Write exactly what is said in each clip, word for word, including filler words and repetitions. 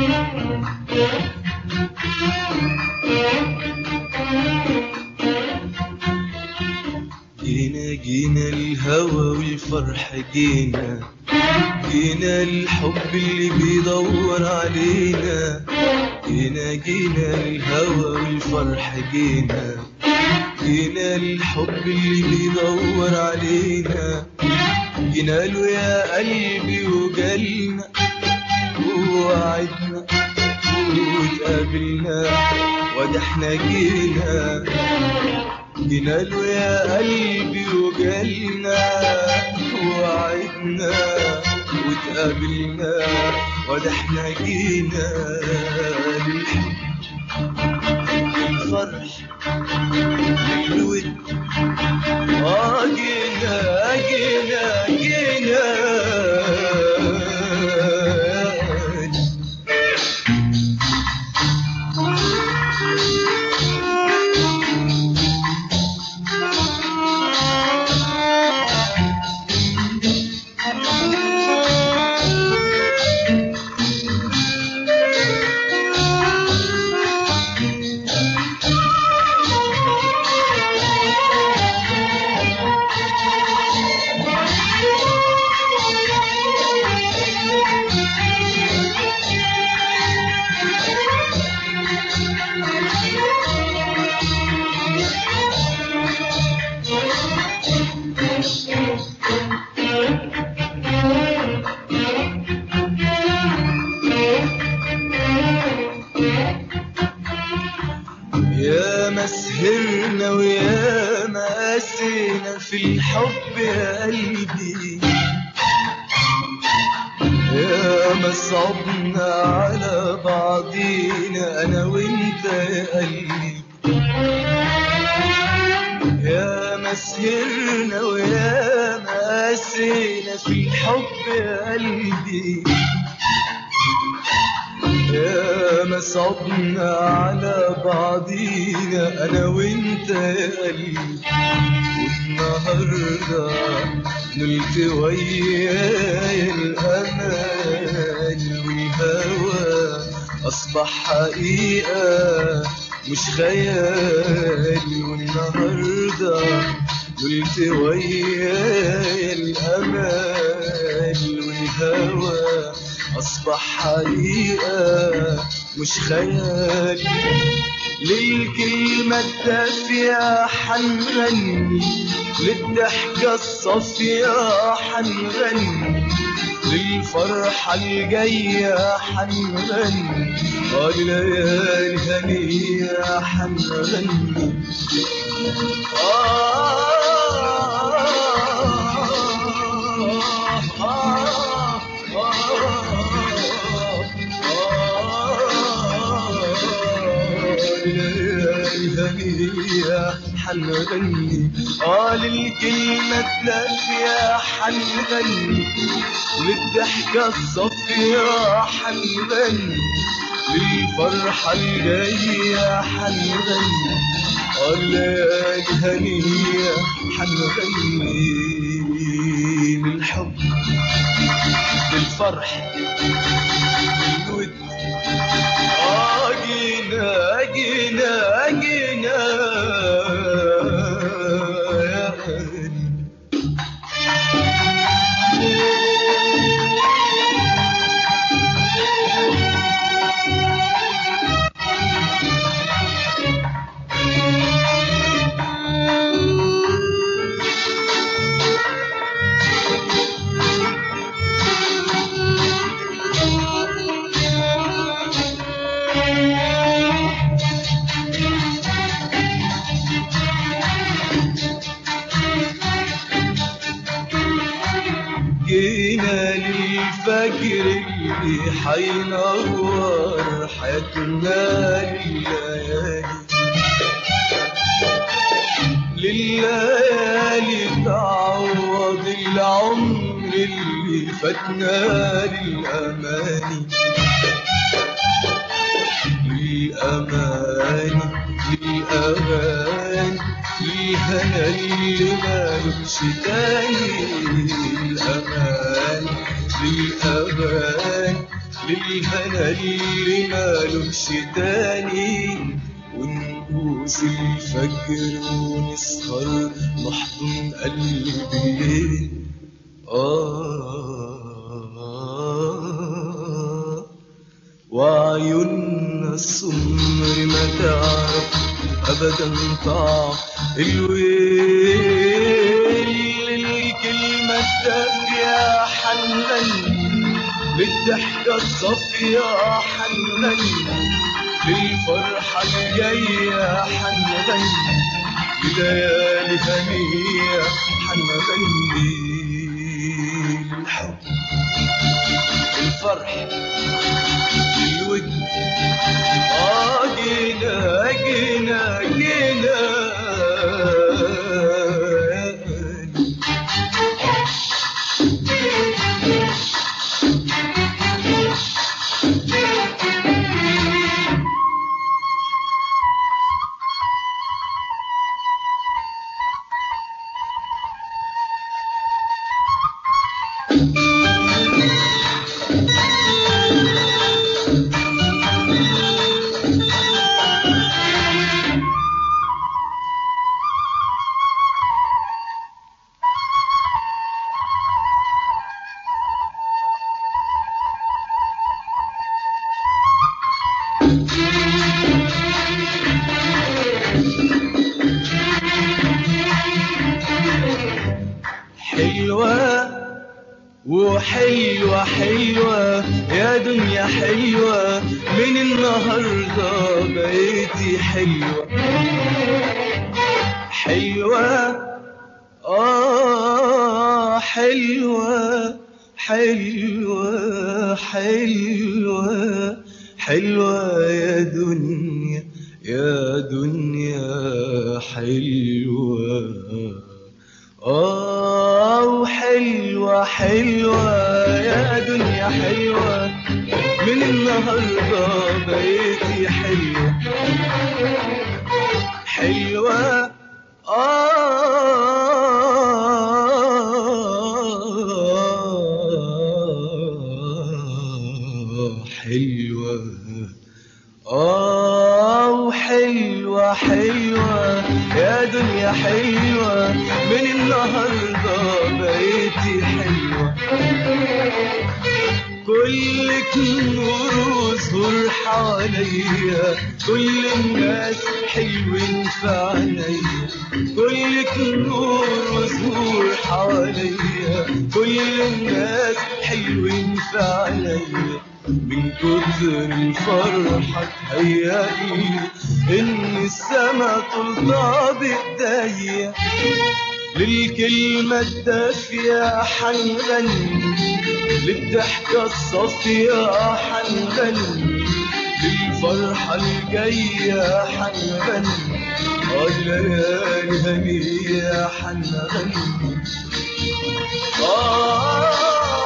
جينا جينا الهوى والفرح جينا، جينا الحب اللي بيدور علينا. جينا جينا الهوى والفرح جينا، جينا الحب اللي بيدور علينا. جينا له يا قلبي وجالنا ووعدنا واتقابلنا، وده احنا جينا. جينا له يا قلبي وجالنا ووعدنا واتقابلنا، وده احنا جينا للحب للفرح للود. اه جينا جينا جينا يا ما سهرنا ويا ما قاسينا في الحب يا قلبي، يا ما صعبنا على بعضينا انا وانت يا قلبي. يا ما سهرنا ويا ما قاسينا في الحب يا قلبي، يا ما صعبنا على بعضينا انا وانت يا قلبي. والنهارده نلت وياي الامل، والهوى اصبح حقيقه مش خيال. والنهارده نلت وياي الامل، والهوى أصبح حقيقة مش خيال. للكلمة الدافية حنغني، للضحكة الصافية حنغني، للفرحة الجاية حنغني، وليالي هنية حنغني. آه حنغني، اه للكلمة الدافية حنغني، للضحكة الصافية حنغني، للفرحة الجاية حنغني، اه الليالي هنية حنغني. للحب للفرح للود، اه جينا جينا جينا جينا للفجر اللي حينور حياتنا لليالي، لليالي تعوض العمر اللي فاتنا، للأماني للأماني للأغاني، للهنا اللي مالوش تاني. للأماني للأغاني للهنا احنا اللي مالوش تاني، ونقوس الفجر ونسهر نحضن قلب الليل. آه وعيوننا السمر ما تعرف أبدا طعم الويل. الكلمة الدافية حنغني، للضحكة الصافية حنغني، للفرحة الجاية حنغني، لليالي هنية حنغني، للحب الفرح الود. آه جينا جينا جينا حلوة وحلوة حلوة يا دنيا حلوة، من النهاردة بقيتي حلوة. حلوة آه حلوة حلوة حلوة حلوة يا دنيا يا دنيا حلوة. آه وحلوة حلوة يا دنيا حلوة، من النهاردة بقيتي حلوة. حلوة آه حلوة آه وحلوة حلوة يا دنيا حلوة، من النهاردة بقيتي حلوة. كلك نور وزهور حواليا، كل الناس حلوين في عينيا. كلك نور وزهور حواليا، كل الناس حلوين في عينيا. من كتر الفرحة تهيألي إن السما طلتها بإيديا. للكلمة الدافية حنغني، للضحكة الصافية حنغني، للفرحة الجاية حنغني، الليالي هنية حنغني. آه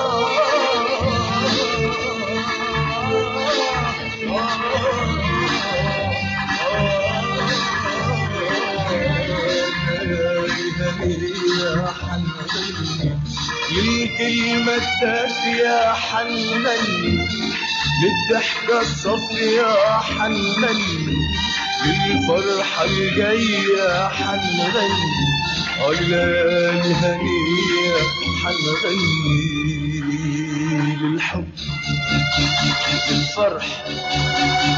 للكلمة الدافية حنغني، للضحكة الصافية حنغني، للفرحة الجاية حنغني، الليالي هنية حنغني، للحب للفرح